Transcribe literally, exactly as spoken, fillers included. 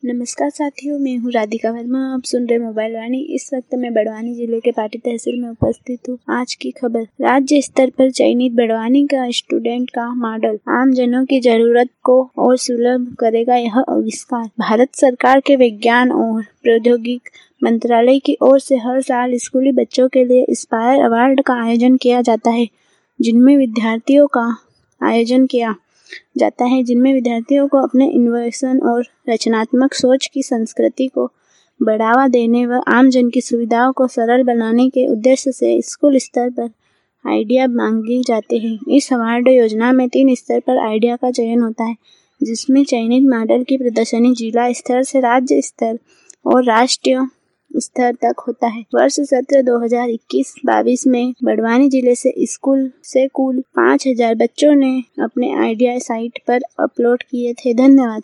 नमस्कार साथियों, मैं हूँ राधिका वर्मा। आप सुन रहे मोबाइल वाणी। इस वक्त मैं बड़वानी जिले के पाटी तहसील में उपस्थित हूँ। आज की खबर, राज्य स्तर पर चयनित बड़वानी का स्टूडेंट का मॉडल आम जनों की जरूरत को और सुलभ करेगा। यह आविष्कार भारत सरकार के विज्ञान और प्रौद्योगिकी मंत्रालय की ओर से हर साल स्कूली बच्चों के लिए इंस्पायर अवार्ड का आयोजन किया जाता है, जिनमें विद्यार्थियों का आयोजन किया जाता है जिनमें विद्यार्थियों को अपने इनोवेशन और रचनात्मक सोच की संस्कृति को बढ़ावा देने व आम जन की सुविधाओं को सरल बनाने के उद्देश्य से स्कूल स्तर पर आइडिया मांगे जाते हैं। इस अवार्ड योजना में तीन स्तर पर आइडिया का चयन होता है, जिसमें चयनित मॉडल की प्रदर्शनी जिला स्तर से राज्य स्तर और राष्ट्रीय स्तर तक होता है। वर्ष सत्र दो हज़ार इक्कीस बाईस में बड़वानी जिले से स्कूल से कुल पाँच हज़ार बच्चों ने अपने आइडिया साइट पर अपलोड किए थे। धन्यवाद।